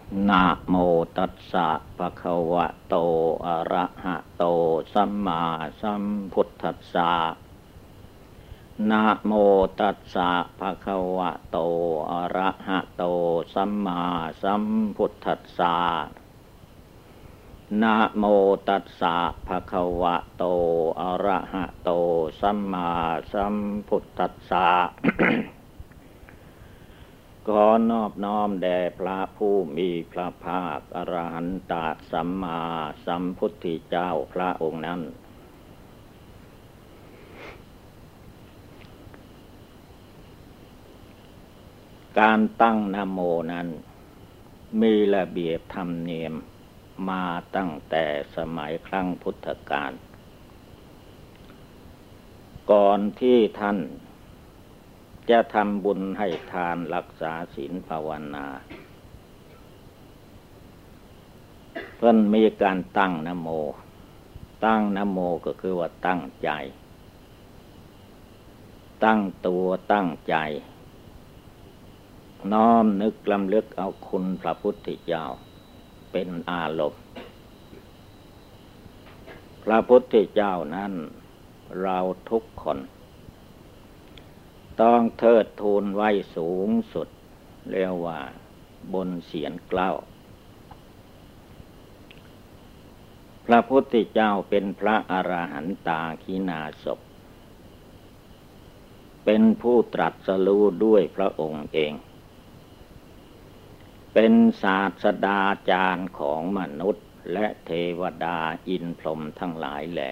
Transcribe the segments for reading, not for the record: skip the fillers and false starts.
นะโมตัสสะภะคะวะโตอะระหะโตสัมมาสัมพุทธัสสะนะโมตัสสะภะคะวะโตอะระหะโตสัมมาสัมพุทธัสสะนะโมตัสสะภะคะวะโตอะระหะโตสัมมาสัมพุทธัสสะ ขอนอบน้อมแด่พระผู้มีพระภาคอรหันตสัมมาสัมพุทธเจ้าพระองค์นั้นการตั้งนะโมนั้นมีระเบียบธรรมเนียมมาตั้งแต่สมัยครั้งพุทธกาลก่อนที่ท่านจะทำบุญให้ทานรักษาศีลภาวนาเพิ่นมีการตั้งนะโมตั้งนะโมก็คือว่าตั้งใจตั้งตัวตั้งใจน้อมนึกลำลึกเอาคุณพระพุทธเจ้าเป็นอารมณ์พระพุทธเจ้านั้นเราทุกคนต้องเทิดทูนไว้สูงสุดเรียกว่าบนเศียรเกล้าพระพุทธเจ้าเป็นพระอรหันตาขีณาสพเป็นผู้ตรัสรู้ด้วยพระองค์เองเป็นศาสดาจารย์ของมนุษย์และเทวดาอินพรหมทั้งหลายแล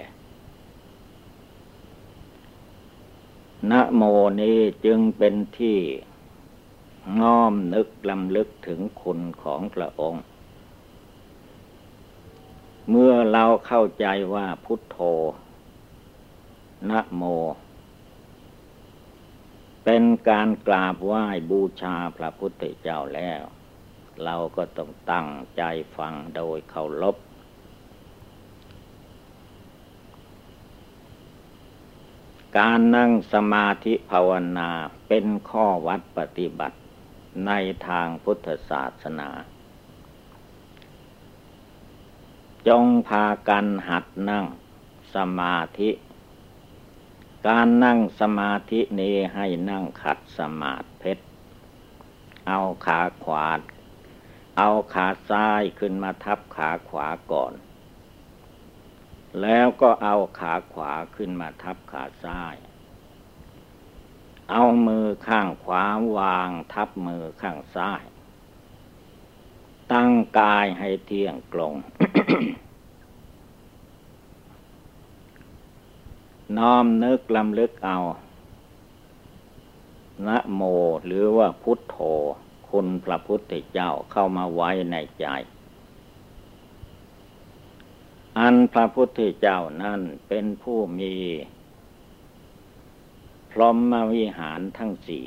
นะโมนี้จึงเป็นที่น้อมนึกลำลึกถึงคุณของพระองค์เมื่อเราเข้าใจว่าพุทโธนะโมเป็นการกราบไหว้บูชาพระพุทธเจ้าแล้วเราก็ต้องตั้งใจฟังโดยเคารพการนั่งสมาธิภาวนาเป็นข้อวัดปฏิบัติในทางพุทธศาสนาจงพากันหัดนั่งสมาธิการนั่งสมาธินี้ให้นั่งขัดสมาธิเอาขาขวาเอาขาซ้ายขึ้นมาทับขาขวาก่อนแล้วก็เอาขาขวาขึ้นมาทับขาซ้ายเอามือข้างขวาวางทับมือข้างซ้ายตั้งกายให้เที่ยงตรง น้อมนึกลำลึกเอานะโมหรือว่าพุทโธคุณพระพุทธเจ้าเข้ามาไว้ในใจอันพระพุทธเจ้านั้นเป็นผู้มีพรหมวิหารทั้งสี่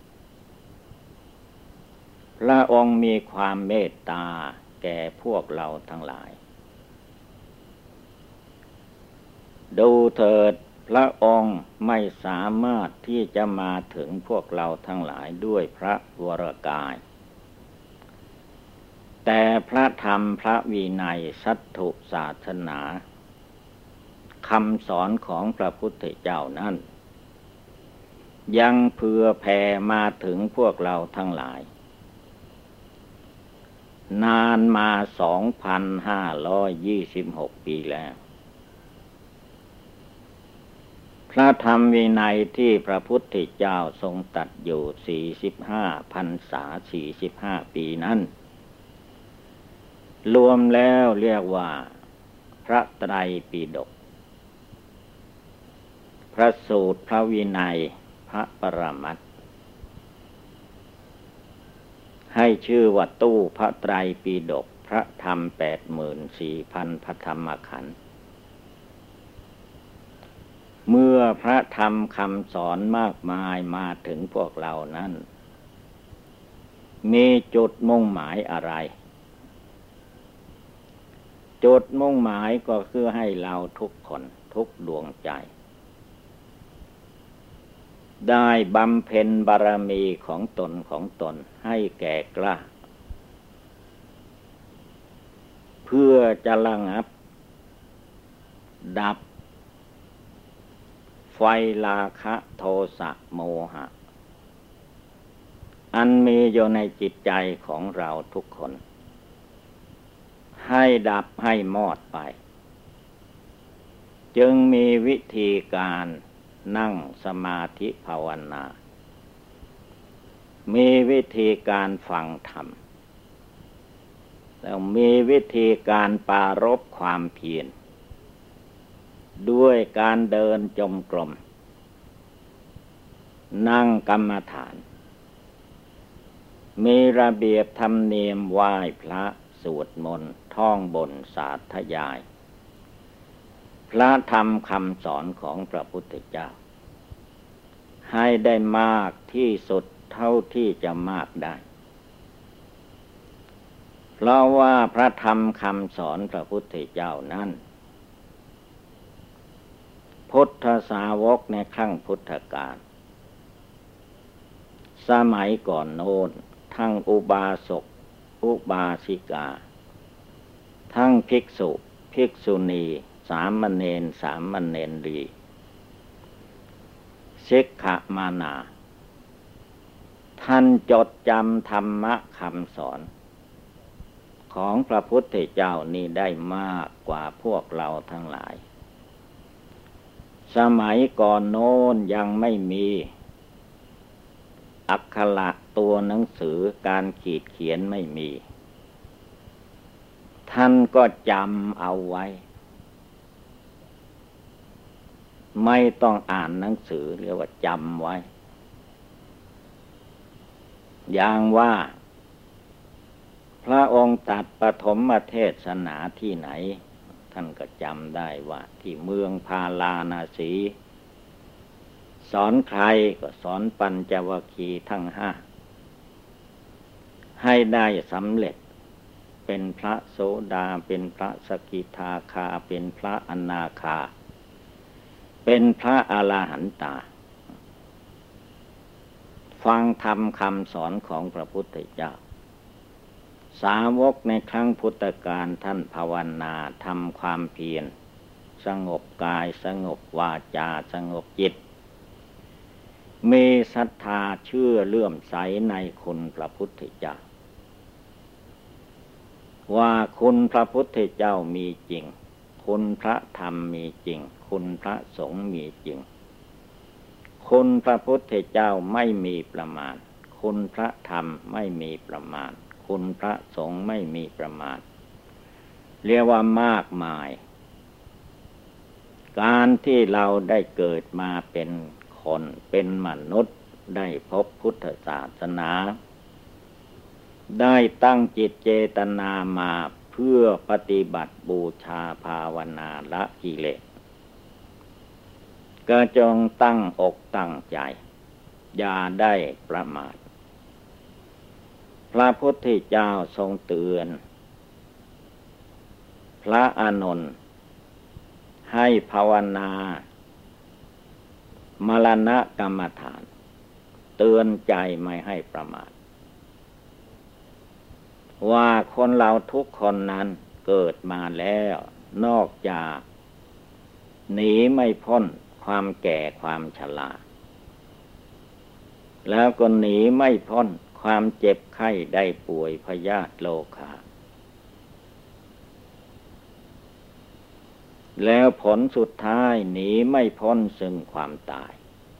พระองค์มีความเมตตาแก่พวกเราทั้งหลายดูเถิดพระองค์ไม่สามารถที่จะมาถึงพวกเราทั้งหลายด้วยพระวรกายแต่พระธรรมพระวินัยสัตถุศาสนาคำสอนของพระพุทธเจ้านั้นยังเผื่อแผ่มาถึงพวกเราทั้งหลายนานมา 2,526 ปีแล้วพระธรรมวินัยที่พระพุทธเจ้าทรงตรัสอยู่45 พรรษา 45 ปีนั้นรวมแล้วเรียกว่าพระไตรปิฎกพระสูตรพระวินัยพระปรมัตถ์ให้ชื่อว่าตู้พระไตรปิฎกพระธรรม 84,000 พระธรรมขันธ์เมื่อพระธรรมคำสอนมากมายมาถึงพวกเรานั้นมีจุดมุ่งหมายอะไรจุดมุ่งหมายก็คือให้เราทุกคนทุกดวงใจได้บำเพ็ญบารมีของตนให้แก่กล้าพื่อจะระงับดับไฟราคะโทสะโมหะอันมีอยู่ในจิตใจของเราทุกคนให้ดับให้มอดไปจึงมีวิธีการนั่งสมาธิภาวนามีวิธีการฟังธรรมแล้วมีวิธีการปรารภความเพียรด้วยการเดินจงกรมนั่งกรรมฐานมีระเบียบธรรมเนียมไหว้พระสวดมนต์ท่องบนสาธยายพระธรรมคำสอนของพระพุทธเจ้าให้ได้มากที่สุดเท่าที่จะมากได้เพราะว่าพระธรรมคำสอนพระพุทธเจ้านั้นพุทธสาวกในครั้งพุทธกาลสมัยก่อนโน้นทั้งอุบาสกอุบาสิกาทั้งภิกษุภิกษุณีสามเณรสามเณรีศิกขมานาท่านจดจำธรรมะคำสอนของพระพุทธเจ้านี้ได้มากกว่าพวกเราทั้งหลายสมัยก่อนโน้นยังไม่มีอักขระตัวหนังสือการขีดเขียนไม่มีท่านก็จำเอาไว้ไม่ต้องอ่านหนังสือเรียกว่าจำไว้อย่างว่าพระองค์ตรัสปฐมเทศนาที่ไหนท่านก็จำได้ว่าที่เมืองพาราณสีสอนใครก็สอนปัญจวัคคีย์ทั้งห้าให้ได้สำเร็จเป็นพระโสดาเป็นพระสกิทาคาเป็นพระอนาคาเป็นพระอรหันตาฟังธรรมคำสอนของพระพุทธเจ้าสาวกในครั้งพุทธกาลท่านภาวนาทำความเพียรสงบกายสงบวาจาสงบจิตมีศรัทธาเชื่อเลื่อมใสในคุณพระพุทธเจ้าว่าคุณพระพุทธเจ้ามีจริงคุณพระธรรมมีจริงคุณพระสงฆ์มีจริงคุณพระพุทธเจ้าไม่มีประมาณคุณพระธรรมไม่มีประมาณคุณพระสงฆ์ไม่มีประมาณเรียกว่ามากมายการที่เราได้เกิดมาเป็นคนเป็นมนุษย์ได้พบพุทธศาสนาได้ตั้งจิตเจตนามาเพื่อปฏิบัติบูชาภาวนาละกิเลสก็จงตั้งอกตั้งใจอย่าได้ประมาทพระพุทธเจ้าทรงเตือนพระอานนท์ให้ภาวนามรณกรรมฐานเตือนใจไม่ให้ประมาทว่าคนเราทุกคนนั้นเกิดมาแล้วนอกจากหนีไม่พ้นความแก่ความชราแล้วก็หนีไม่พ้นความเจ็บไข้ได้ป่วยพยาธิโรคาแล้วผลสุดท้ายหนีไม่พ้นซึ่งความตาย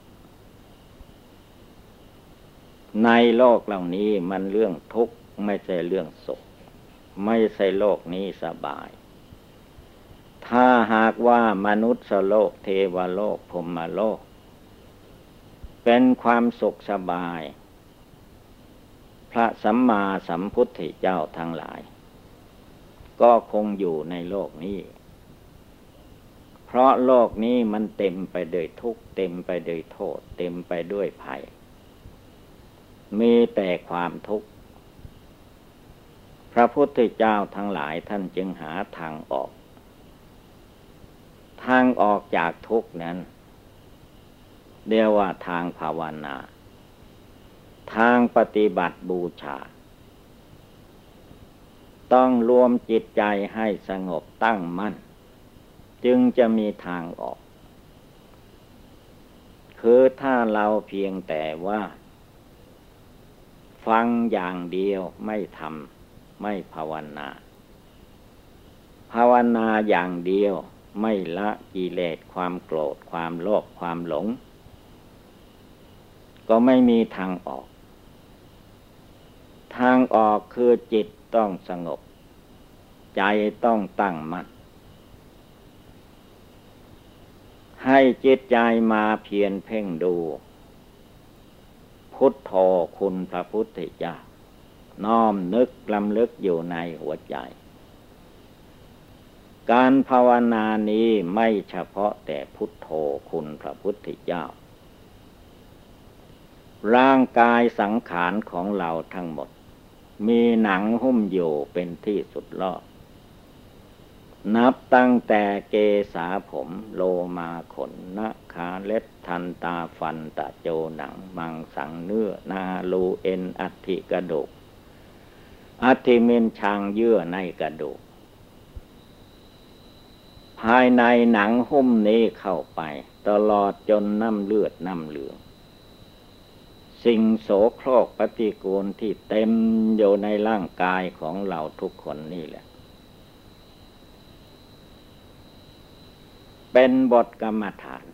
ในโลกเหล่านี้มันเรื่องทุกข์ไม่ใช่เรื่องสุขไม่ใช่โลกนี้สบายถ้าหากว่ามนุษย์โลกเทวโลกพรหมโลกเป็นความสุขสบายพระสัมมาสัมพุทธเจ้าทั้งหลายก็คงอยู่ในโลกนี้เพราะโลกนี้มันเต็มไปด้วยทุกข์เต็มไปด้วยโทษเต็มไปด้วยภัยมีแต่ความทุกข์พระพุทธเจ้าทั้งหลายท่านจึงหาทางออกจากทุกข์นั้นเรียกว่าทางภาวนาทางปฏิบัติบูชาต้องรวมจิตใจให้สงบตั้งมั่นจึงจะมีทางออกคือถ้าเราเพียงแต่ว่าฟังอย่างเดียวไม่ทำไม่ภาวนาภาวนาอย่างเดียวไม่ละกิเลสความโกรธความโลภความหลงก็ไม่มีทางออกทางออกคือจิตต้องสงบใจต้องตั้งมั่นให้จิตใจมาเพียรเพ่งดูพุทโธคุณพระพุทธเจ้าน้อมนึกลำลึกอยู่ในหัวใจการภาวนานี้ไม่เฉพาะแต่พุทโธคุณพระพุทธเจ้าร่างกายสังขารของเราทั้งหมดมีหนังหุ้มอยู่เป็นที่สุดรอบนับตั้งแต่เกศาผมโลมาขนนาขาเล็บทันตาฟันตะโจหนังมังสังเนื้อนาลูเอ็นอัฐิกระดูกอัฐิเมนชางเยื่อในกระดูกภายในหนังหุ้มนี้เข้าไปตลอดจนน้ำเลือดน้ำเหลืองสิ่งโสโครกปฏิกูลที่เต็มอยู่ในร่างกายของเราทุกคนนี่แหละเป็นบทกรรมฐาน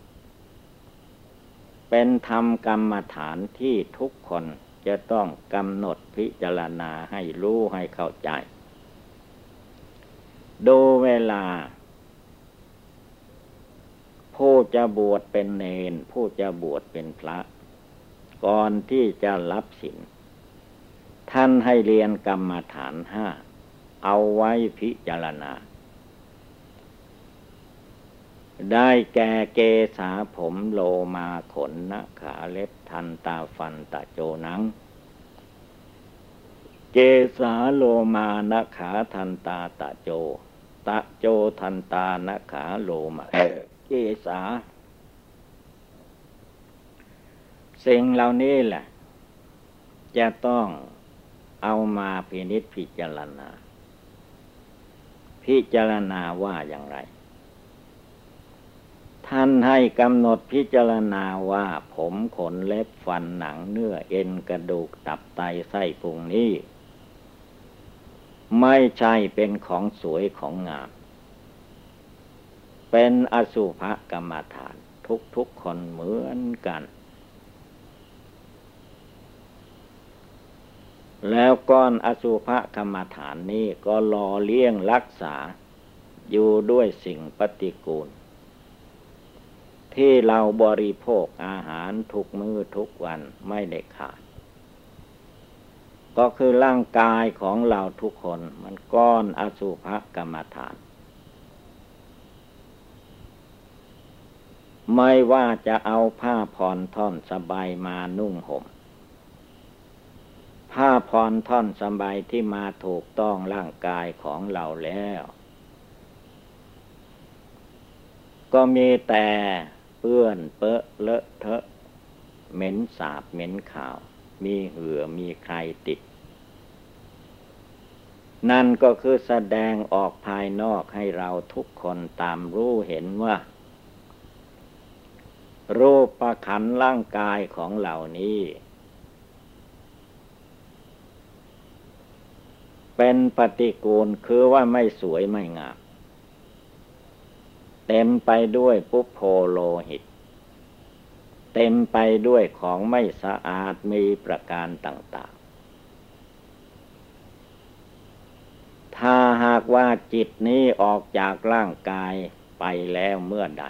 เป็นธรรมกรรมฐานที่ทุกคนจะต้องกำหนดพิจารณาให้รู้ให้เข้าใจดูเวลาผู้จะบวชเป็นเณรผู้จะบวชเป็นพระก่อนที่จะรับศีลท่านให้เรียนกรรมฐาน5เอาไว้พิจารณาได้แก่เกศาผมโลมาขนนาขาเล็บทันตาฟันตะโจหนังเกศาโลมานาขาทันตาตะโจตะโจทันตานาขาโลมาเกศาสิ่งเหล่านี้แหละจะต้องเอามาพินิจพิจารณาว่าอย่างไรท่านให้กำหนดพิจารณาว่าผมขนเล็บฟันหนังเนื้อเอ็นกระดูกตับไตไส้พุงนี้ไม่ใช่เป็นของสวยของงามเป็นอสุภกรรมฐานทุกคนเหมือนกันแล้วก้อนอสุภกรรมฐานนี้ก็หล่อเลี้ยงรักษาอยู่ด้วยสิ่งปฏิกูลที่เราบริโภคอาหารทุกมื้อทุกวันไม่ได้ขาดก็คือร่างกายของเราทุกคนมันก้อนอสุภกรรมฐานไม่ว่าจะเอาผ้าผ่อนท่อนสบายมานุ่งห่มผ้าผ่อนท่อนสบายที่มาถูกต้องร่างกายของเราแล้วก็มีแต่เปื้อนเปอะเลอะเทอะเหม็นสาบเหม็นขาวมีเหือมีใครติดนั่นก็คือแสดงออกภายนอกให้เราทุกคนตามรู้เห็นว่ารูปขันธ์ร่างกายของเหล่านี้เป็นปฏิกูลคือว่าไม่สวยไม่งามเต็มไปด้วยปุพโพโลหิตเต็มไปด้วยของไม่สะอาดมีประการต่างๆถ้าหากว่าจิตนี้ออกจากร่างกายไปแล้วเมื่อใด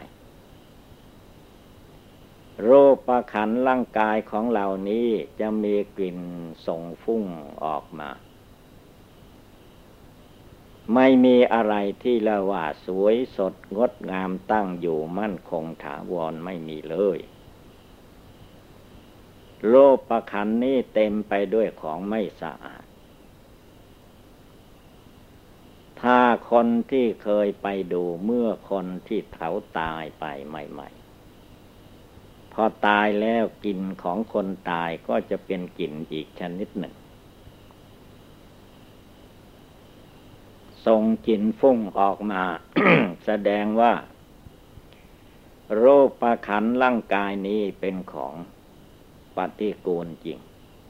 รูปขันธ์ร่างกายของเหล่านี้จะมีกลิ่นส่งฟุ้งออกมาไม่มีอะไรที่ละว่าสวยสดงดงามตั้งอยู่มั่นคงถาวรไม่มีเลยโลภขันธ์นี้เต็มไปด้วยของไม่สะอาดถ้าคนที่เคยไปดูเมื่อคนที่เขาตายไปใหม่ๆพอตายแล้วกลิ่นของคนตายก็จะเป็นกลิ่นอีกชนิดหนึ่งส่งกลิ่นฟุ้งออกมา แสดงว่ารูปขันธ์ร่างกายนี้เป็นของปฏิกูลจริง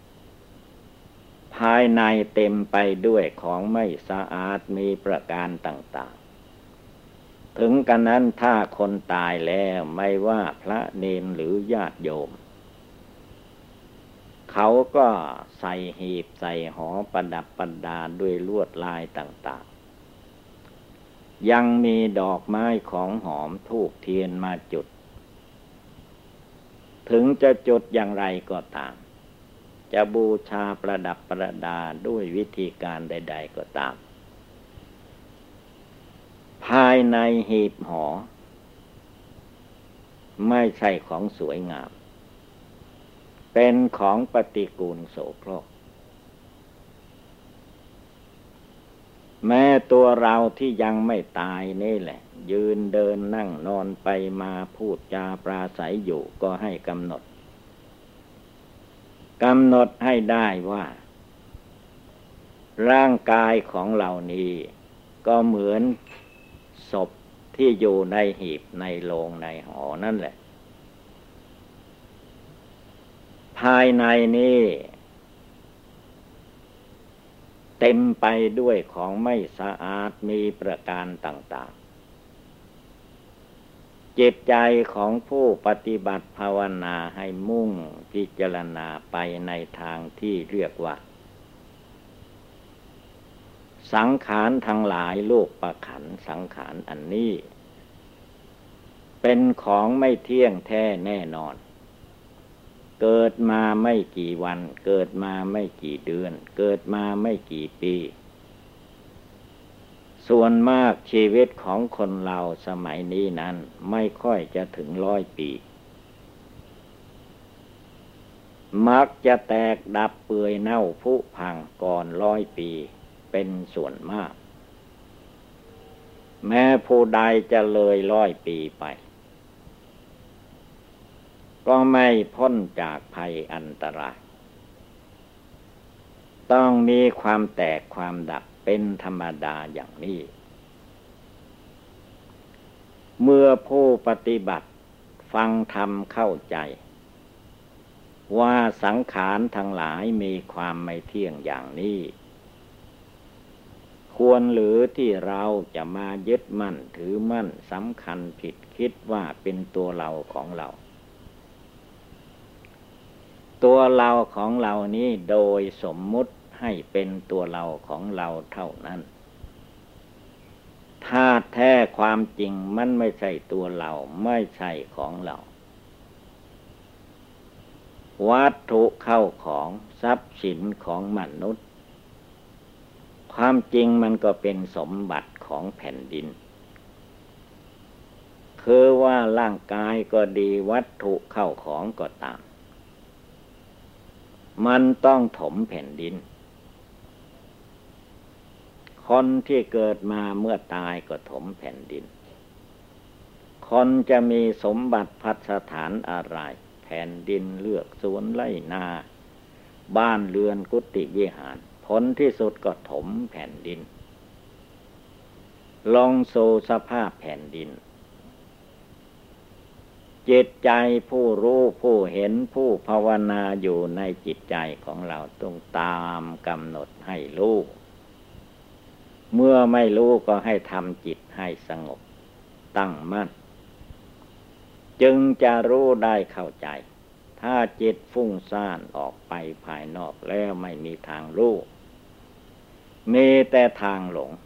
ภายในเต็มไปด้วยของไม่สะอาดมีประการต่างๆถึงกันนั้นถ้าคนตายแล้วไม่ว่าพระเนนหรือญาติโยมเขาก็ใส่หีบใส่หอประดับประดาด้วยลวดลายต่างๆยังมีดอกไม้ของหอมธูปเทียนมาจุดถึงจะจุดอย่างไรก็ตามจะบูชาประดับประดาด้วยวิธีการใดๆก็ตามภายในหีบหอไม่ใช่ของสวยงามเป็นของปฏิกูลโสโครกแม้ตัวเราที่ยังไม่ตายนี่แหละยืนเดินนั่งนอนไปมาพูดจาปราศัยอยู่ก็ให้กำหนดให้ได้ว่าร่างกายของเรานี้ก็เหมือนศพที่อยู่ในหีบในโลงในหอนั่นแหละภายในนี้เต็มไปด้วยของไม่สะอาดมีประการต่างๆจิตใจของผู้ปฏิบัติภาวนาให้มุ่งพิจารณาไปในทางที่เรียกว่าสังขารทั้งหลายโลกประขันสังขารอันนี้เป็นของไม่เที่ยงแท้แน่นอนเกิดมาไม่กี่วันเกิดมาไม่กี่เดือนเกิดมาไม่กี่ปีส่วนมากชีวิตของคนเราสมัยนี้นั้นไม่ค่อยจะถึง100 ปีมักจะแตกดับเปื่อยเน่าผุพังก่อน100 ปีเป็นส่วนมากแม้ผู้ใดจะเลย100 ปีไปก็ไม่พ้นจากภัยอันตรายต้องมีความแตกความดับเป็นธรรมดาอย่างนี้เมื่อผู้ปฏิบัติฟังธรรมเข้าใจว่าสังขารทั้งหลายมีความไม่เที่ยงอย่างนี้ควรหรือที่เราจะมายึดมั่นถือมั่นสำคัญผิดคิดว่าเป็นตัวเราของเราตัวเราของเรานี้โดยสมมุติให้เป็นตัวเราของเราเท่านั้นถ้าแท้ความจริงมันไม่ใช่ตัวเราไม่ใช่ของเราวัตถุเข้าของทรัพย์สินของมนุษย์ความจริงมันก็เป็นสมบัติของแผ่นดินคือว่าร่างกายก็ดีวัตถุเข้าของก็ตามมันต้องถมแผ่นดินคนที่เกิดมาเมื่อตายก็ถมแผ่นดินคนจะมีสมบัติภัสถานอะไรแผ่นดินเลือกสวนไร่นาบ้านเรือนกุฏิวิหารผลที่สุดก็ถมแผ่นดินลงสู่สภาพแผ่นดินจิตใจผู้รู้ผู้เห็นผู้ภาวนาอยู่ในจิตใจของเราต้องตามกำหนดให้รู้เมื่อไม่รู้ก็ให้ทำจิตให้สงบตั้งมั่นจึงจะรู้ได้เข้าใจถ้าจิตฟุ้งซ่านออกไปภายนอกแล้วไม่มีทางรู้มีแต่ทางหลง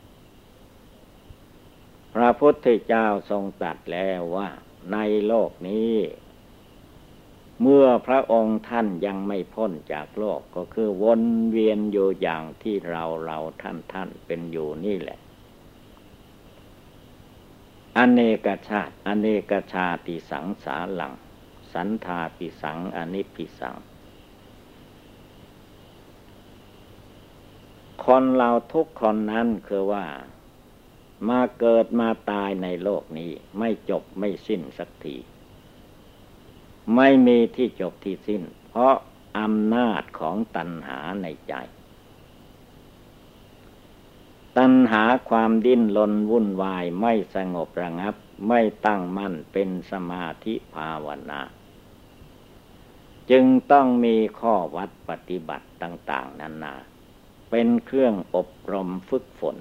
พระพุทธเจ้าทรงตรัสแล้วว่าในโลกนี้เมื่อพระองค์ท่านยังไม่พ้นจากโลกก็คือวนเวียนอยู่อย่างที่เราท่านเป็นอยู่นี่แหละอเนกชาติอเนกชาติสังสารังสันทาปิสังอนิพพิสังคนเราทุกคนนั้นคือว่ามาเกิดมาตายในโลกนี้ไม่จบไม่สิ้นสักทีไม่มีที่จบที่สิ้นเพราะอำนาจของตัณหาในใจตัณหาความดิ้นรนวุ่นวายไม่สงบระงับไม่ตั้งมั่นเป็นสมาธิภาวนาจึงต้องมีข้อวัดปฏิบัติต่างๆนานาเป็นเครื่องอบรมฝึกฝน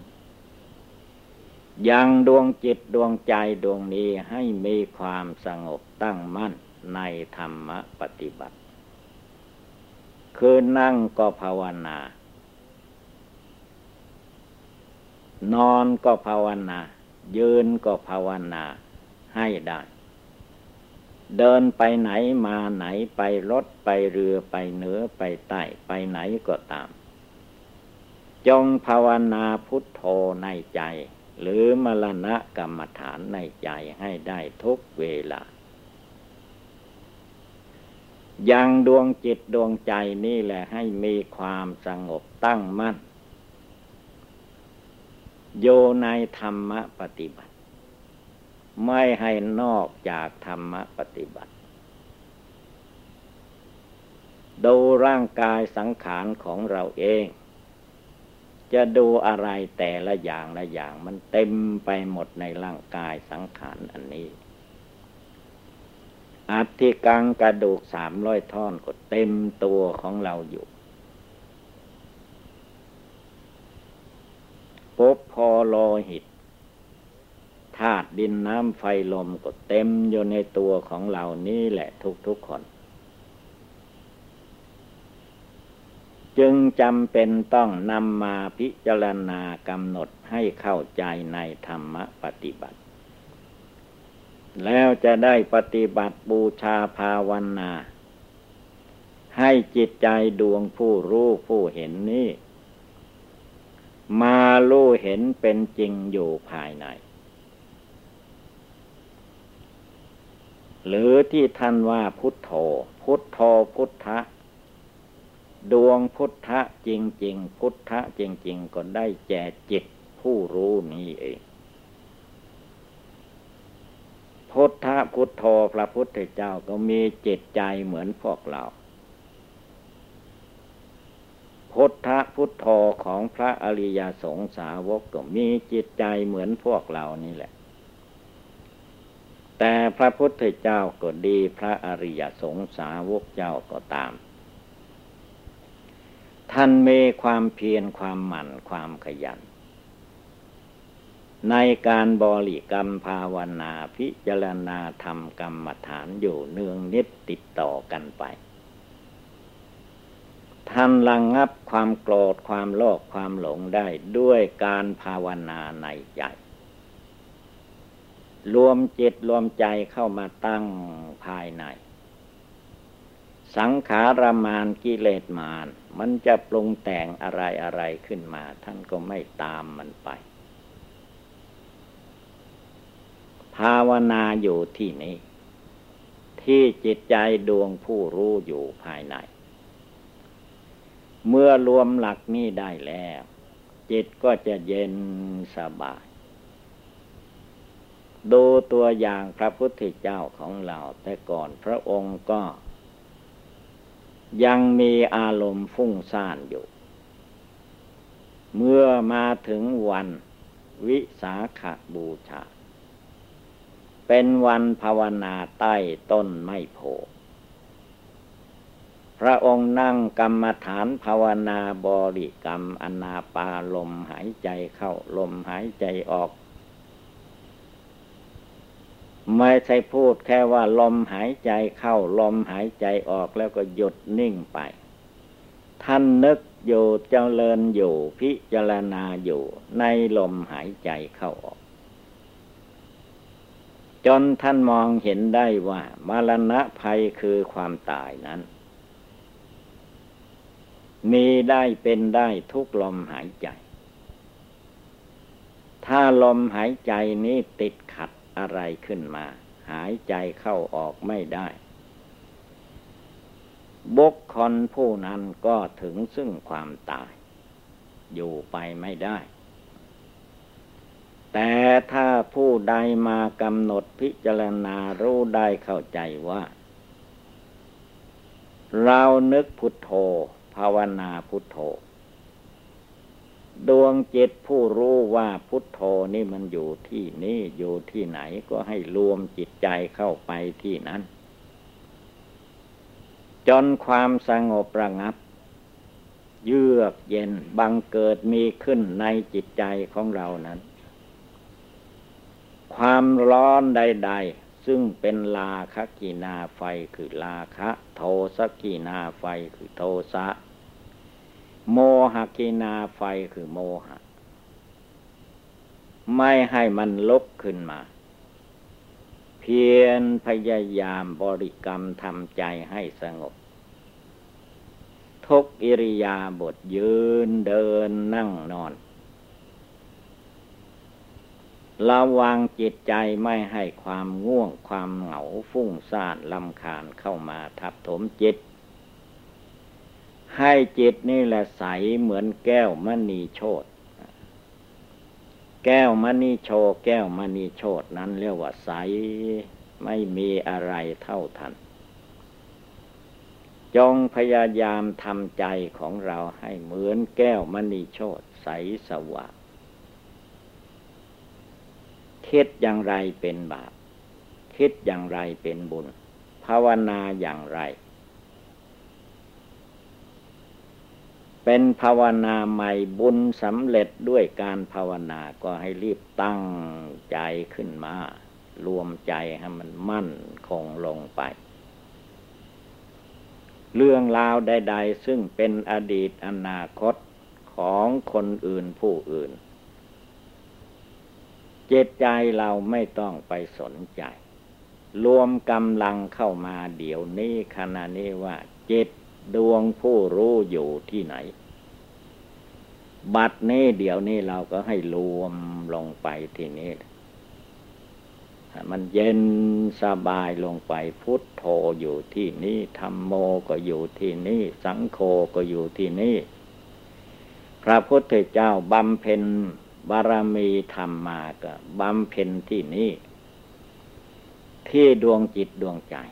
ยังดวงจิตดวงใจดวงนี้ให้มีความสงบตั้งมั่นในธรรมปฏิบัติคือนั่งก็ภาวนานอนก็ภาวนายืนก็ภาวนาให้ได้เดินไปไหนมาไหนไปรถไปเรือไปเหนือไปใต้ไปไหนก็ตามจงภาวนาพุทโธในใจหรือมรณะกรรมฐานในใจให้ได้ทุกเวลายังดวงจิตดวงใจนี่แหละให้มีความสงบตั้งมั่นโยในธรรมปฏิบัติไม่ให้นอกจากธรรมปฏิบัติดูร่างกายสังขารของเราเองจะดูอะไรแต่ละอย่างละอย่างมันเต็มไปหมดในร่างกายสังขารอันนี้อัฐิกังกระดูก300 ท่อนก็เต็มตัวของเราอยู่ภพพอโลหิตธาตุดินน้ำไฟลมก็เต็มอยู่ในตัวของเรานี่แหละทุกๆคนจึงจำเป็นต้องนำมาพิจารณากำหนดให้เข้าใจในธรรมปฏิบัติแล้วจะได้ปฏิบัติบูชาภาวนาให้จิตใจดวงผู้รู้ผู้เห็นนี้มารู้เห็นเป็นจริงอยู่ภายในหรือที่ท่านว่าพุทโธพุทโธพุทธะดวงพุทธะจริงๆพุทธะจริงๆก็ได้แก่จิตผู้รู้นี้เองพุทธะพุทโธพระพุทธเจ้าก็มีจิตใจเหมือนพวกเราพุทธะพุทโธของพระอริยสงสาวกก็มีจิตใจเหมือนพวกเรานี่แหละแต่พระพุทธเจ้าก็ดีพระอริยสงสาวกเจ้าก็ตามท่านมีความเพียรความหมั่นความขยันในการบริกรรมภาวนาพิจารณาธรรมกรรมฐานอยู่เนืองนิดติดต่อกันไปท่านระงับความโกรธความโลภความหลงได้ด้วยการภาวนาในใจรวมจิตรวมใจเข้ามาตั้งภายในสังขารมารกิเลสมารมันจะปรุงแต่งอะไรขึ้นมาท่านก็ไม่ตามมันไปภาวนาอยู่ที่นี้ที่จิตใจดวงผู้รู้อยู่ภายในเมื่อรวมหลักนี้ได้แล้วจิตก็จะเย็นสบายดูตัวอย่างพระพุทธเจ้าของเราแต่ก่อนพระองค์ก็ยังมีอารมณ์ฟุ้งซ่านอยู่เมื่อมาถึงวันวิสาขบูชาเป็นวันภาวนาใต้ต้นไม้โพธิ์พระองค์นั่งกรรมฐานภาวนาบริกรรมอนาปานลมหายใจเข้าลมหายใจออกไม่ใช่พูดแค่ว่าลมหายใจเข้าลมหายใจออกแล้วก็หยุดนิ่งไปท่านนึกอยู่เจริญอยู่พิจารณาอยู่ในลมหายใจเข้าออกจนท่านมองเห็นได้ว่ามรณะภัยคือความตายนั้นมีได้เป็นได้ทุกลมหายใจถ้าลมหายใจนี้ติดขัดอะไรขึ้นมาหายใจเข้าออกไม่ได้บุคคลผู้นั้นก็ถึงซึ่งความตายอยู่ไปไม่ได้แต่ถ้าผู้ใดมากำหนดพิจารณารู้ได้เข้าใจว่าเรานึกพุทโธภาวนาพุทโธดวงจิตผู้รู้ว่าพุทโธนี่มันอยู่ที่นี่อยู่ที่ไหนก็ให้รวมจิตใจเข้าไปที่นั้นจนความสงบระงับเยือกเย็นบังเกิดมีขึ้นในจิตใจของเรานั้นความร้อนใดๆซึ่งเป็นราคะกีนาไฟคือราคะโทสะกีนาไฟคือโทสะโมหกีนาไฟคือโมหะไม่ให้มันลุกขึ้นมาเพียรพยายามบริกรรมทำใจให้สงบทุกอิริยาบถยืนเดินนั่งนอนระวังจิตใจไม่ให้ความง่วงความเหงาฟุ้งซ่านรำคาญเข้ามาทับถมจิตให้จิตนี่แหละใสเหมือนแก้วมณีโชติแก้วมณีโชติแก้วมณีโชตินั้นเรียกว่าใสไม่มีอะไรเท่าทันจงพยายามทำใจของเราให้เหมือนแก้วมณีโชติใสสว่างคิดอย่างไรเป็นบาปคิดอย่างไรเป็นบุญภาวนาอย่างไรเป็นภาวนาใหม่บุญสำเร็จด้วยการภาวนาก็ให้รีบตั้งใจขึ้นมารวมใจให้มันมั่นคงลงไปเรื่องราวใดๆซึ่งเป็นอดีตอนาคตของคนอื่นผู้อื่นจิตใจเราไม่ต้องไปสนใจรวมกำลังเข้ามาเดี๋ยวนี้ขณะนี้ว่าจิตดวงผู้รู้อยู่ที่ไหนบัดนี้เดี๋ยวนี้เราก็ให้รวมลงไปที่นี้มันเย็นสบายลงไปพุทโธอยู่ที่นี่ธัมโมก็อยู่ที่นี่สังโฆก็อยู่ที่นี่พระพุทธเจ้าบำเพ็ญบารมีธรรมมาก็บำเพ็ญที่นี่ที่ดวงจิตดวงใจ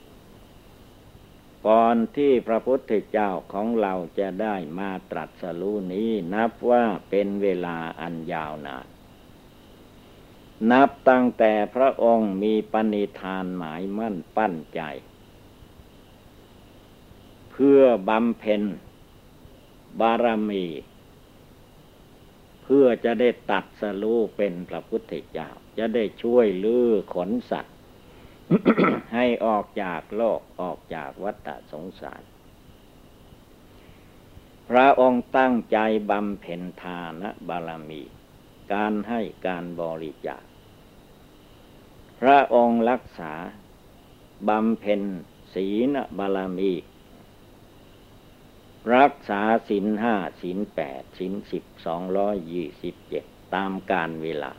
ก่อนที่พระพุทธเจ้าของเราจะได้มาตรัสรู้นี้นับว่าเป็นเวลาอันยาวนานนับตั้งแต่พระองค์มีปณิธานหมายมั่นปั้นใจเพื่อบำเพ็ญบารมีเพื่อจะได้ตัดสรู้เป็นพระพุทธเจ้าจะได้ช่วยลื้อขนสัตว์ ให้ออกจากโลกออกจากวัฏสงสารพระองค์ตั้งใจบำเพ็ญทานบารมีการให้การบริจาคพระองค์รักษาบำเพ็ญศีลบารมีรักษาศีลห้าศีลแปดศีล10 227ตามกาลเวลา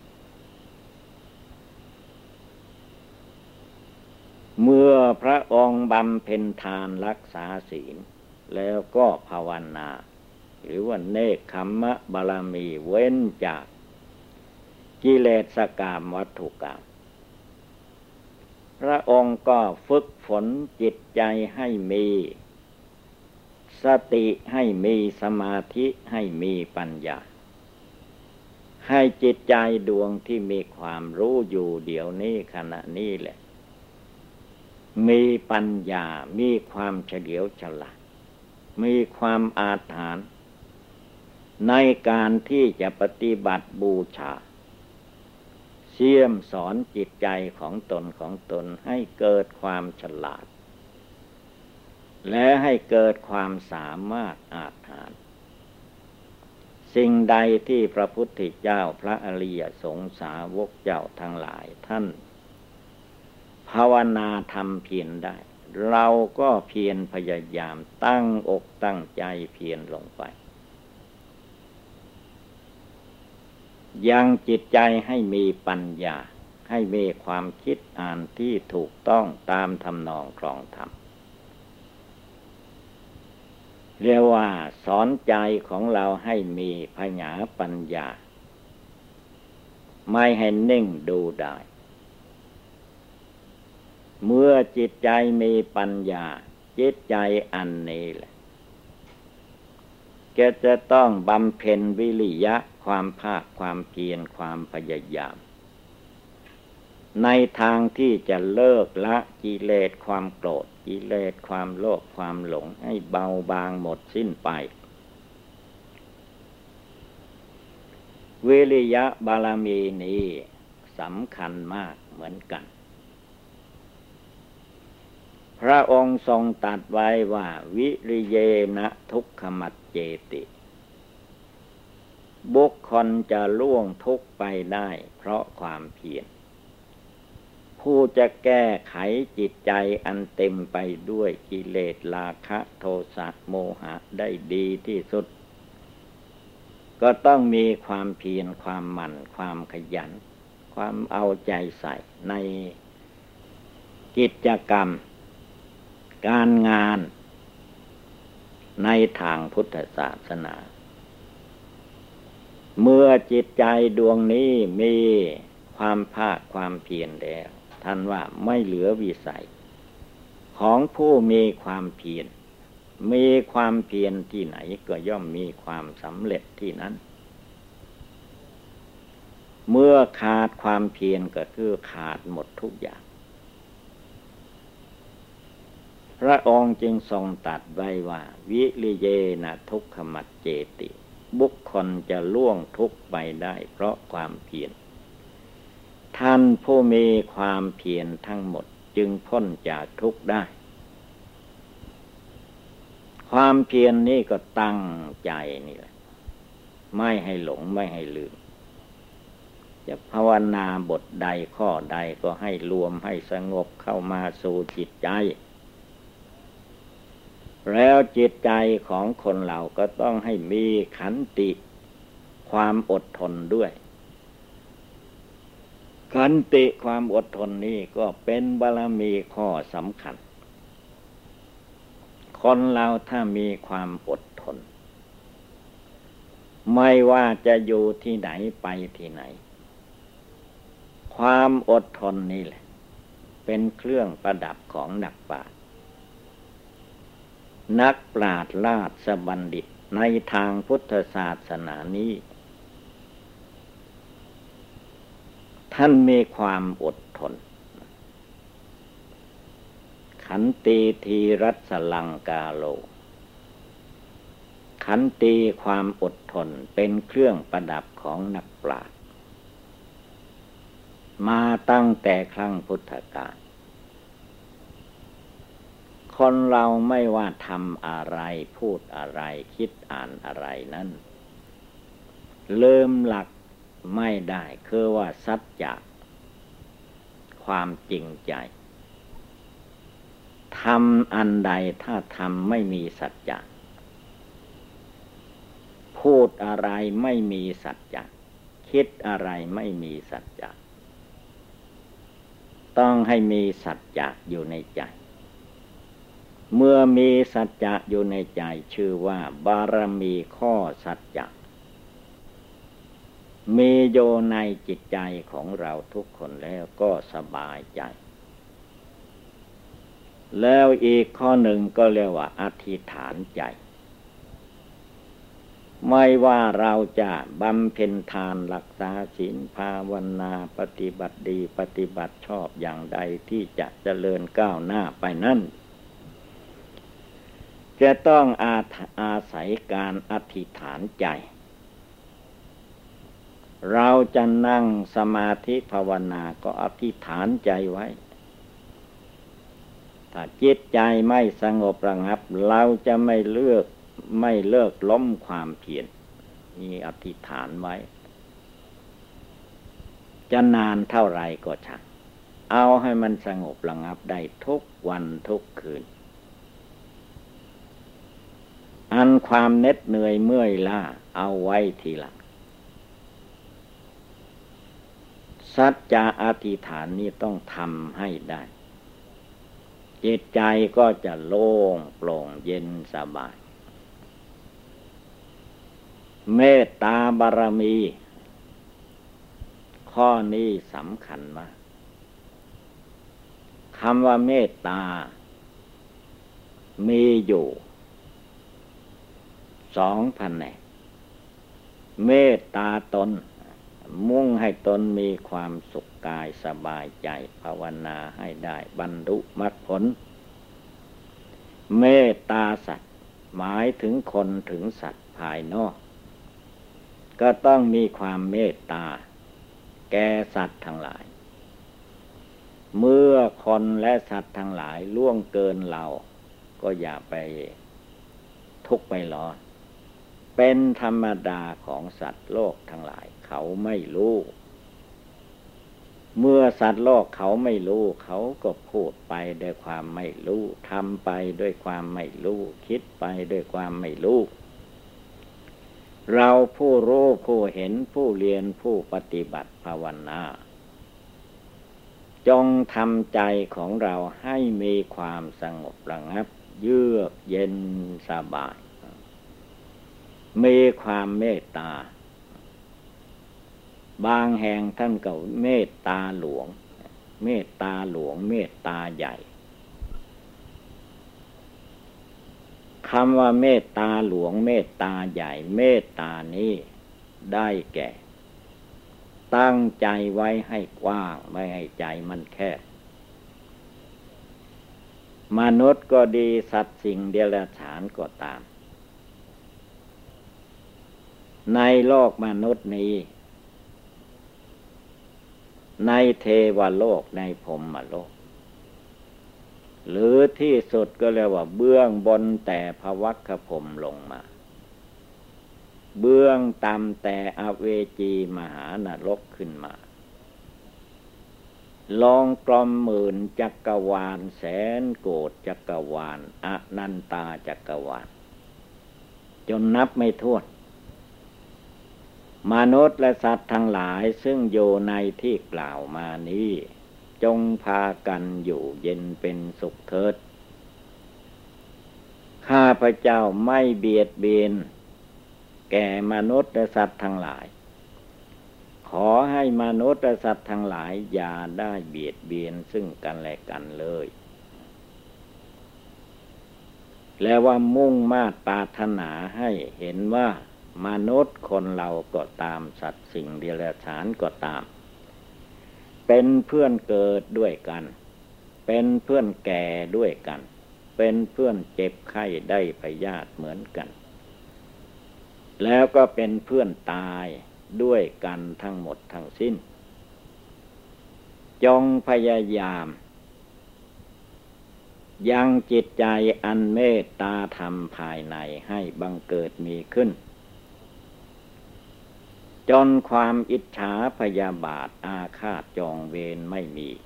เมื่อพระองค์บำเพ็ญทานรักษาศีลแล้วก็ภาวนาหรือว่าเนกขัมมะบารมีเว้นจากกิเลสกามวัตถุกรรมพระองค์ก็ฝึกฝนจิตใจให้มีสติให้มีสมาธิให้มีปัญญาให้จิตใจดวงที่มีความรู้อยู่เดี๋ยวนี้ขณะนี้แหละมีปัญญามีความเฉลียวฉลาดมีความอาถรรพ์ในการที่จะปฏิบัติบูชาเสี่ยมสอนจิตใจของตนให้เกิดความฉลาดและให้เกิดความสามารถอาจหาญสิ่งใดที่พระพุทธเจ้าพระอริยสงสาวกเจ้าทั้งหลายท่านภาวนาทำเพียรได้เราก็เพียรพยายามตั้งอกตั้งใจเพียรลงไปยังจิตใจให้มีปัญญาให้มีความคิดอ่านที่ถูกต้องตามทำนองครองธรรมเรียกว่าสอนใจของเราให้มีปัญญาปัญญาไม่ให้นิ่งดูได้เมื่อจิตใจมีปัญญาจิตใจอันนี้แหละแกจะต้องบำเพ็ญวิริยะความภาคความเพียรความพยายามในทางที่จะเลิกละกิเลสความโกรธกิเลสความโลภความหลงให้เบาบางหมดสิ้นไปวิริยะบารมีนี้สำคัญมากเหมือนกันพระองค์ทรงตรัสไว้ว่าวิริเยนะทุกขมัจเจติบุคคลจะล่วงทุกข์ไปได้เพราะความเพียรผู้จะแก้ไขจิตใจอันเต็มไปด้วยกิเลสราคะโทสะโมหะได้ดีที่สุดก็ต้องมีความเพียรความหมั่นความขยันความเอาใจใส่ในกิจกรรมการงานในทางพุทธศาสนาเมื่อจิตใจดวงนี้มีความภาคความเพียรแล้วท่านว่าไม่เหลือวิสัยของผู้มีความเพียรมีความเพียรที่ไหนก็ย่อมมีความสำเร็จที่นั้นเมื่อขาดความเพียรก็คือขาดหมดทุกอย่างพระองค์จึงทรงตรัสไว้ว่าวิริเยนะทุกขมัจเจติบุคคลจะล่วงทุกข์ไปได้เพราะความเพียรท่านผู้มีความเพียรทั้งหมดจึงพ้นจากทุกข์ได้ความเพียรนี่ก็ตั้งใจนี่แหละไม่ให้หลงไม่ให้ลืมจะภาวนาบทใดข้อใดก็ให้รวมให้สงบเข้ามาสู่จิตใจแล้วจิตใจของคนเราก็ต้องให้มีขันติความอดทนด้วยขันติความอดทนนี้ก็เป็นบารมีข้อสำคัญคนเราถ้ามีความอดทนไม่ว่าจะอยู่ที่ไหนไปที่ไหนความอดทนนี่แหละเป็นเครื่องประดับของนักปราชญ์นักปราชญ์ราชบัณฑิตในทางพุทธศาสนานี้ท่านมีความอดทนขันติทีรัสลังกาโลขันติความอดทนเป็นเครื่องประดับของนักปราชญ์มาตั้งแต่ครั้งพุทธกาลคนเราไม่ว่าทำอะไรพูดอะไรคิดอ่านอะไรนั้นลืมหลักไม่ได้คือว่าสัจจะความจริงใจทำอันใดถ้าทำไม่มีสัจจะพูดอะไรไม่มีสัจจะคิดอะไรไม่มีสัจจะต้องให้มีสัจจะอยู่ในใจเมื่อมีสัจจะอยู่ในใจชื่อว่าบารมีข้อสัจจะมีอยู่ในจิตใจของเราทุกคนแล้วก็สบายใจแล้วอีกข้อหนึ่งก็เรียกว่าอธิษฐานใจไม่ว่าเราจะบำเพ็ญทานรักษาศีลภาวนาปฏิบัติดีปฏิบัติชอบอย่างใดที่จะเจริญก้าวหน้าไปนั้นจะต้องอาศัยการอธิษฐานใจเราจะนั่งสมาธิภาวนาก็อธิษฐานใจไว้ถ้าจิตใจไม่สงบระงับเราจะไม่เลิกล้มความเพียรมีอธิษฐานไว้จะนานเท่าไรก็ช่างเอาให้มันสงบระงับได้ทุกวันทุกคืนอันความเหน็ดเหนื่อยเมื่อยล้าเอาไว้ทีหลังสัจจะอธิษฐานนี้ต้องทำให้ได้จิตใจก็จะโล่งโปร่งเย็นสบายเมตตาบารมีข้อนี้สำคัญมากคำว่าเมตตามีอยู่ 2 แผนกเมตตาตนมุ่งให้ตนมีความสุขกายสบายใจภาวนาให้ได้บรรลุมรรคผลเมตตาสัตว์หมายถึงคนถึงสัตว์ภายนอกก็ต้องมีความเมตตาแก่สัตว์ทั้งหลายเมื่อคนและสัตว์ทั้งหลายล่วงเกินเราก็อย่าไปทุกข์ไปร้อนเป็นธรรมดาของสัตว์โลกทั้งหลายเขาไม่รู้เมื่อสัตว์โลกเขาไม่รู้เขาก็พูดไปด้วยความไม่รู้ทำไปด้วยความไม่รู้คิดไปด้วยความไม่รู้เราผู้รู้ผู้เห็นผู้เรียนผู้ปฏิบัติภาวนาจงทำใจของเราให้มีความสงบระงับเยือกเย็นสบายมีความเมตตาบางแห่งท่านก็เมตตาหลวงเมตตาหลวงเมตตาใหญ่คำว่าเมตตาหลวงเมตตาใหญ่เมตตานี้ได้แก่ตั้งใจไว้ให้กว้างไม่ให้ใจมันแคบมนุษย์ก็ดีสัตว์สิ่งเดรัจฉานก็ตามในโลกมนุษย์นี้ในเทวโลกในพรหมโลกหรือที่สุดก็เรียกว่าเบื้องบนแต่ภวัคคพรหมลงมาเบื้องต่ำแต่อเวจีมหานรกขึ้นมาลองกลมหมื่นจักรวาลแสนโกฏจักรวาลอนันตาจักรวาลจนนับไม่ถ้วนมนุษย์และสัตว์ทั้งหลายซึ่งอยู่ในที่กล่าวมานี้จงพากันอยู่เย็นเป็นสุขเถิดข้าพเจ้าไม่เบียดเบียนแก่มนุษย์และสัตว์ทั้งหลายขอให้มนุษย์และสัตว์ทั้งหลายอย่าได้เบียดเบียนซึ่งกันและกันเลยแล้วว่ามุ่งมาตรปรารถนาให้เห็นว่ามนุษย์คนเราก็ตามสัตว์สิ่งเดรัจฉานก็ตามเป็นเพื่อนเกิดด้วยกันเป็นเพื่อนแก่ด้วยกันเป็นเพื่อนเจ็บไข้ได้พยาธิเหมือนกันแล้วก็เป็นเพื่อนตายด้วยกันทั้งหมดทั้งสิ้นจงพยายามยังจิตใจอันเมตตาธรรมภายในให้บังเกิดมีขึ้นจนความอิจฉาพยาบาทอาฆาตจองเวรไม่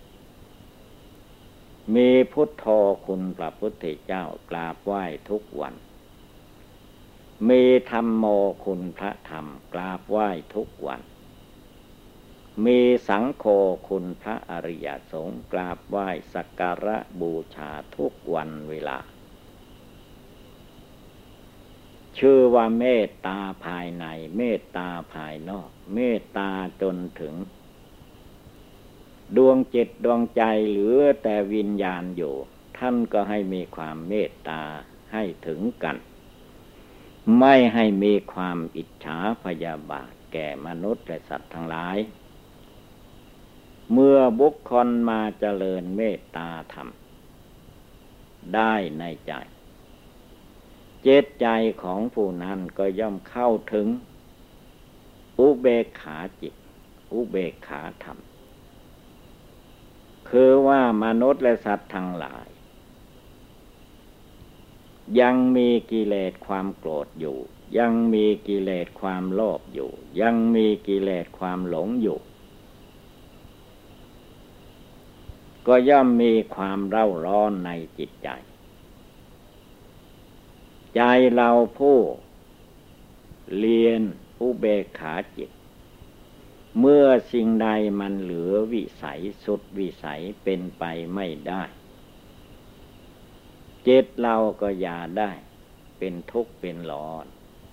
มีพุทโธคุณพระพุทธเจ้ากราบไหว้ทุกวันมีธัมโมคุณพระธรรมกราบไหว้ทุกวันมีสังโฆคุณพระอริยสงฆ์กราบไหว้สักการะบูชาทุกวันเวลาชื่อว่าเมตตาภายในเมตตาภายนอกเมตตาจนถึงดวงจิตดวงใจเหลือแต่วิญญาณอยู่ท่านก็ให้มีความเมตตาให้ถึงกันไม่ให้มีความอิจฉาพยาบาทแก่มนุษย์และสัตว์ทั้งหลายเมื่อบุคคลมาเจริญเมตตาธรรมได้ในใจเจตใจของผู้นั้นก็ย่อมเข้าถึงอุเบกขาจิตอุเบกขาธรรมคือว่ามนุษย์และสัตว์ทั้งหลายยังมีกิเลสความโกรธอยู่ยังมีกิเลสความโลภอยู่ยังมีกิเลสความหลงอยู่ก็ย่อมมีความเร่าร้อนในจิตใจใจเราผู้เรียนอุเบกขาจิตเมื่อสิ่งใดมันเหลือวิสัยสุดวิสัยเป็นไปไม่ได้จิตเราก็อย่าได้เป็นทุกข์เป็นร้อน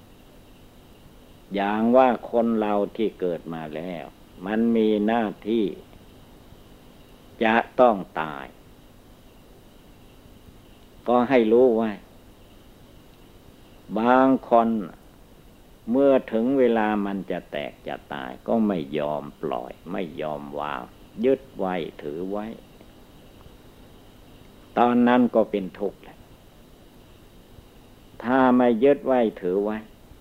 อย่างว่าคนเราที่เกิดมาแล้วมันมีหน้าที่จะต้องตายก็ให้รู้ไว้บางคนเมื่อถึงเวลามันจะแตกจะตายก็ไม่ยอมปล่อยไม่ยอมวางยึดไว้ถือไว้ตอนนั้นก็เป็นทุกข์แหละถ้าไม่ยึดไว้ถือไว้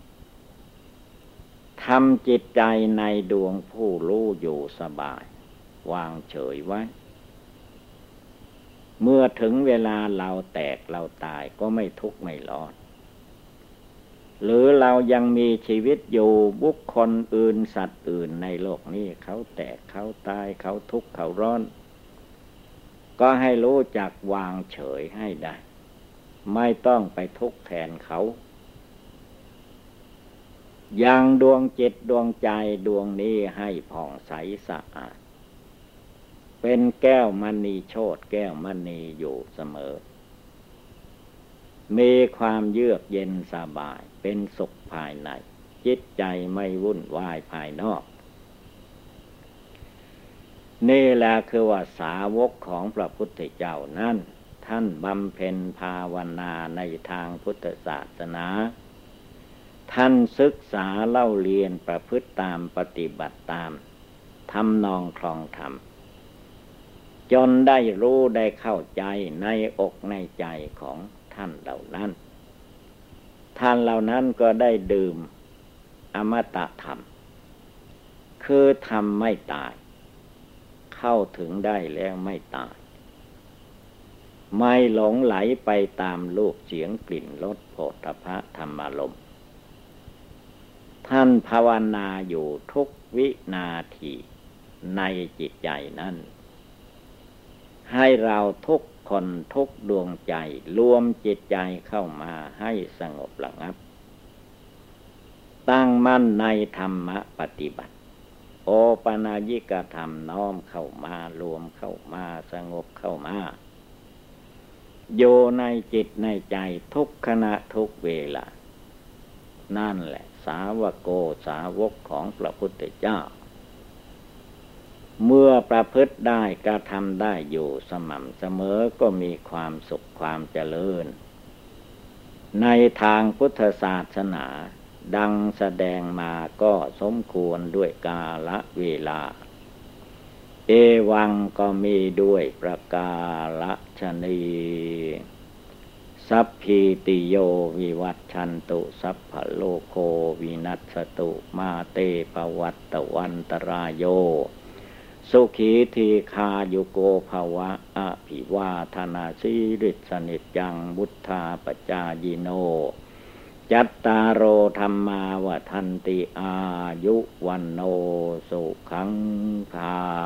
ทำจิตใจในดวงผู้รู้อยู่สบายวางเฉยไว้เมื่อถึงเวลาเราแตกเราตายก็ไม่ทุกข์ไม่ร้อนหรือเรายังมีชีวิตอยู่บุคคลอื่นสัตว์อื่นในโลกนี้เขาแตกเขาตายเขาทุกข์เขาร้อนก็ให้รู้จักวางเฉยให้ได้ไม่ต้องไปทุกข์แทนเขายังดวงจิตดวงใจดวงนี้ให้ผ่องใสสะอาดเป็นแก้วมณีโชติแก้วมณีอยู่เสมอมีความเยือกเย็นสบายเป็นสุขภายในจิตใจไม่วุ่นวายภายนอกนี่แหละคือว่าสาวกของพระพุทธเจ้านั้นท่านบำเพ็ญภาวนาในทางพุทธศาสนาท่านศึกษาเล่าเรียนประพฤติตามปฏิบัติตามทำนองคลองธรรมจนได้รู้ได้เข้าใจในอกในใจของท่านเหล่านั้นท่านเหล่านั้นก็ได้ดื่มอมตะธรรมคือธรรมไม่ตายเข้าถึงได้แล้วไม่ตายไม่หลงไหลไปตามรูปเสียงกลิ่นรสโผฏฐัพพะธรรมารมณ์ท่านภาวนาอยู่ทุกวินาทีในจิตใจนั้นให้เราทุกคนทุกดวงใจรวมจิตใจเข้ามาให้สงบระงับตั้งมั่นในธรรมปฏิบัติโอปนายิกธรรมน้อมเข้ามารวมเข้ามาสงบเข้ามาโยในจิตในใจทุกขณะทุกเวลานั่นแหละสาวโกสาวกของพระพุทธเจ้าเมื่อประพฤติได้กระทำได้อยู่สม่ำเสมอก็มีความสุขความเจริญในทางพุทธศาสนาดังแสดงมาก็สมควรด้วยกาลเวลาเอวังก็มีด้วยประกาศนีสัพพิติโยวิวัชชันตุสัพพะโลกโควินัสสตุมาเตปวัตตวันตรายโยสุขีทีคายุโกภวะอภิวาทนาสีริสนิจจังบุทธาปจายิโนจัตตารโอธรรมาวทันติอายุวันโนสุขังภา